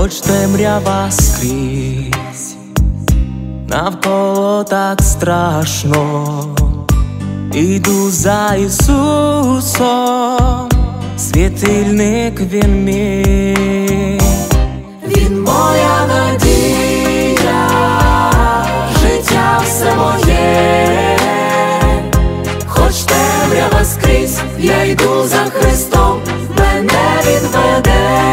хоч темрява скрізь, навколо так страшно, іду за Ісусом, світильник Він мій. Він моя надія, життя все моє, хоч темрява скрізь, я йду за Христом, мене Він веде.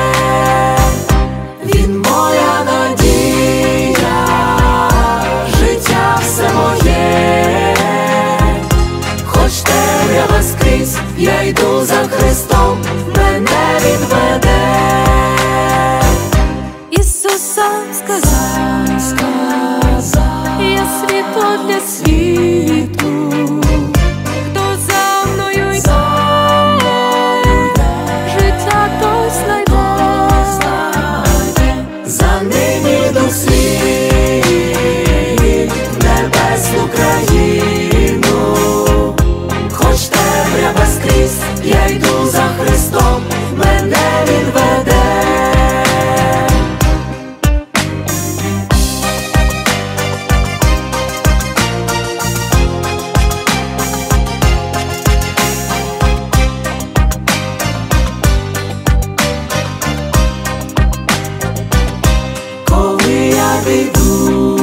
Він моя надія, життя все моє, хоч темрява скрізь, я йду за Христом, мене Він веде. Ісус сам сказав, я світло для світу, хто за мною йде, життя той знайде. За ним іду в світ, в небесну країну, хоч темрява скрізь, я йду за Христом, мене Він веде. Коли я війду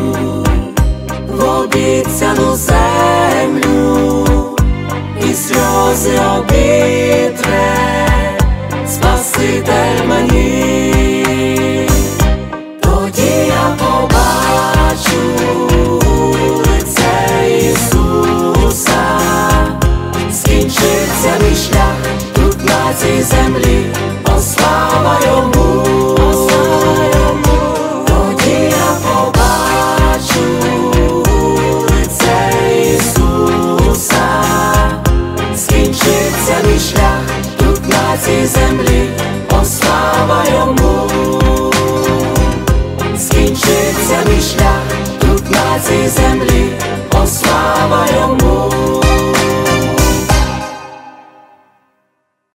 в обіцяну землю, і сльози обітре Спаситель мені, тоді я побачу лице Ісуса, скінчиться мій шлях тут на цій землі, о слава Йому. Тоді я побачу лице Ісуса, скінчиться мій шлях тут на цій землі, о слава Йому. Скінчиться мій шлях тут на цій землі, о слава Йому.